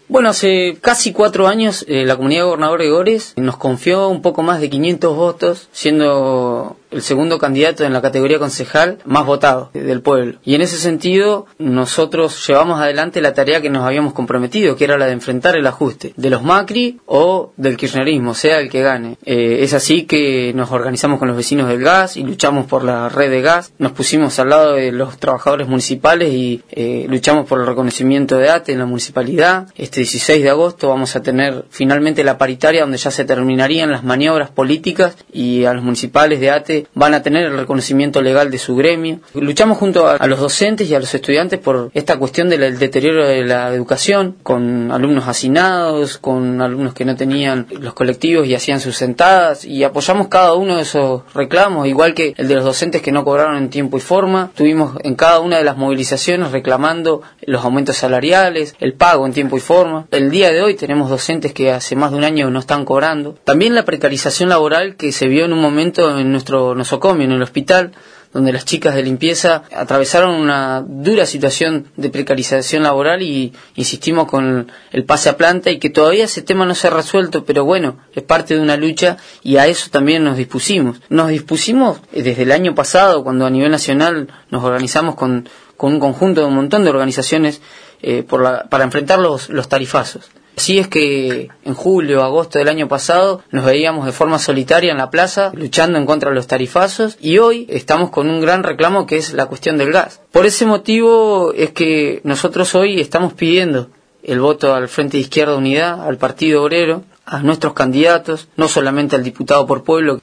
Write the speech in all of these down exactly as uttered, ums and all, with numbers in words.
Bueno, hace casi cuatro años eh, la comunidad de Gobernador Gregores nos confió un poco más de quinientos votos, siendo el segundo candidato en la categoría concejal más votado del pueblo. Y en ese sentido, nosotros llevamos adelante la tarea que nos habíamos comprometido, que era la de enfrentar el ajuste de los Macri o del kirchnerismo, sea el que gane. Eh, es así que nos organizamos con los vecinos del gas y luchamos por la red de gas. Nos pusimos al lado de los trabajadores municipales y eh, luchamos por el reconocimiento de A T E en la municipalidad. Este dieciséis de agosto vamos a tener finalmente la paritaria, donde ya se terminarían las maniobras políticas y a los municipales de A T E van a tener el reconocimiento legal de su gremio. Luchamos junto a, a los docentes y a los estudiantes por esta cuestión del deterioro de la educación, con alumnos hacinados, con alumnos que no tenían los colectivos y hacían sus sentadas, y apoyamos cada uno de esos reclamos, igual que el de los docentes que no cobraron en tiempo y forma. Estuvimos en cada una de las movilizaciones reclamando los aumentos salariales, el pago en tiempo y forma. El día de hoy tenemos docentes que hace más de un año no están cobrando. También la precarización laboral que se vio en un momento en nuestro nosocomio, en el hospital, donde las chicas de limpieza atravesaron una dura situación de precarización laboral, y insistimos con el pase a planta, y que todavía ese tema no se ha resuelto, pero bueno, es parte de una lucha y a eso también nos dispusimos. Nos dispusimos desde el año pasado, cuando a nivel nacional nos organizamos con, con un conjunto de un montón de organizaciones eh, por la, para enfrentar los, los tarifazos. Así es que en julio, agosto del año pasado nos veíamos de forma solitaria en la plaza luchando en contra de los tarifazos, y hoy estamos con un gran reclamo que es la cuestión del gas. Por ese motivo es que nosotros hoy estamos pidiendo el voto al Frente de Izquierda Unidad, al Partido Obrero, a nuestros candidatos, no solamente al diputado por pueblo,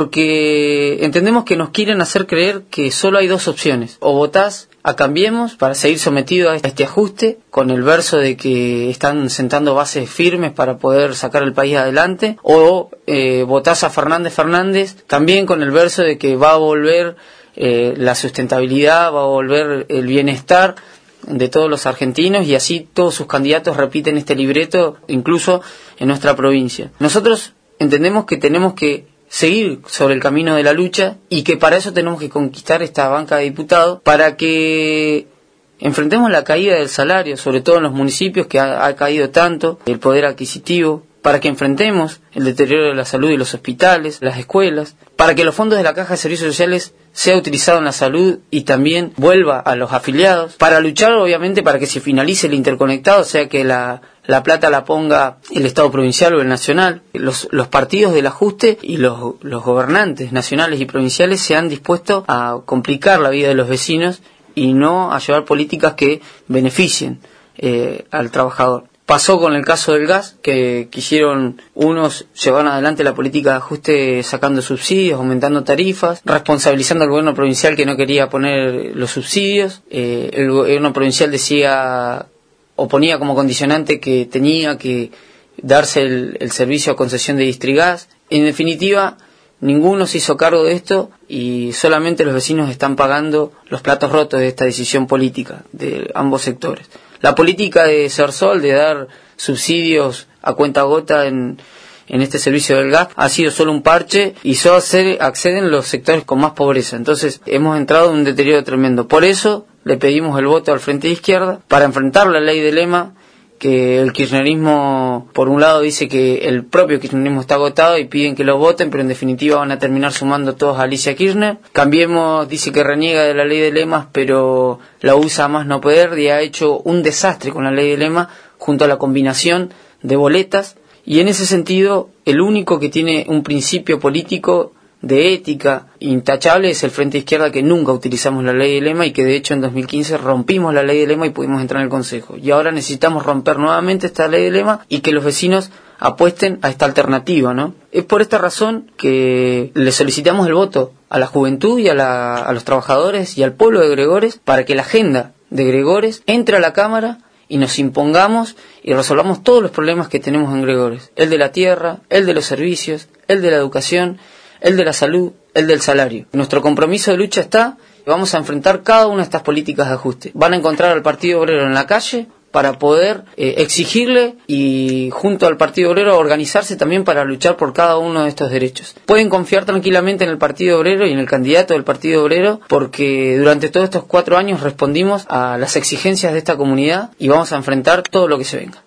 porque entendemos que nos quieren hacer creer que solo hay dos opciones: o votás a Cambiemos para seguir sometido a este ajuste, con el verso de que están sentando bases firmes para poder sacar el país adelante, o eh, votás a Fernández Fernández, también con el verso de que va a volver eh, la sustentabilidad, va a volver el bienestar de todos los argentinos, y así todos sus candidatos repiten este libreto, incluso en nuestra provincia. Nosotros entendemos que tenemos que seguir sobre el camino de la lucha, y que para eso tenemos que conquistar esta banca de diputados, para que enfrentemos la caída del salario, sobre todo en los municipios, que ha, ha caído tanto el poder adquisitivo, para que enfrentemos el deterioro de la salud y los hospitales, las escuelas, para que los fondos de la Caja de Servicios Sociales sea utilizado en la salud y también vuelva a los afiliados, para luchar obviamente para que se finalice el interconectado, o sea que la, la plata la ponga el Estado provincial o el nacional. Los, los partidos del ajuste y los, los gobernantes nacionales y provinciales se han dispuesto a complicar la vida de los vecinos y no a llevar políticas que beneficien eh, al trabajador. Pasó con el caso del gas, que quisieron unos llevar adelante la política de ajuste sacando subsidios, aumentando tarifas, responsabilizando al gobierno provincial que no quería poner los subsidios. Eh, el gobierno provincial decía, o ponía como condicionante que tenía que darse el, el servicio a concesión de Distrigas. En definitiva, ninguno se hizo cargo de esto, y solamente los vecinos están pagando los platos rotos de esta decisión política de ambos sectores. La política de Cersol, de dar subsidios a cuenta gota en, en este servicio del gas, ha sido solo un parche, y solo acceden los sectores con más pobreza. Entonces hemos entrado en un deterioro tremendo. Por eso le pedimos el voto al Frente de Izquierda, para enfrentar la ley de Lema, que el kirchnerismo, por un lado, dice que el propio kirchnerismo está agotado y piden que lo voten, pero en definitiva van a terminar sumando todos a Alicia Kirchner. Cambiemos dice que reniega de la ley de lemas, pero la usa a más no poder, y ha hecho un desastre con la ley de lema, junto a la combinación de boletas, y en ese sentido, el único que tiene un principio político de ética intachable es el Frente de Izquierda, que nunca utilizamos la ley de lema, y que de hecho en dos mil quince rompimos la ley de lema y pudimos entrar en el Consejo. Y ahora necesitamos romper nuevamente esta ley de lema y que los vecinos apuesten a esta alternativa, ¿no? Es por esta razón que le solicitamos el voto a la juventud y a, la, a los trabajadores y al pueblo de Gregores, para que la agenda de Gregores entre a la Cámara y nos impongamos y resolvamos todos los problemas que tenemos en Gregores: el de la tierra, el de los servicios, el de la educación, el de la salud, el del salario. Nuestro compromiso de lucha está, vamos a enfrentar cada una de estas políticas de ajuste. Van a encontrar al Partido Obrero en la calle para poder eh, exigirle, y junto al Partido Obrero organizarse también para luchar por cada uno de estos derechos. Pueden confiar tranquilamente en el Partido Obrero y en el candidato del Partido Obrero, porque durante todos estos cuatro años respondimos a las exigencias de esta comunidad, y vamos a enfrentar todo lo que se venga.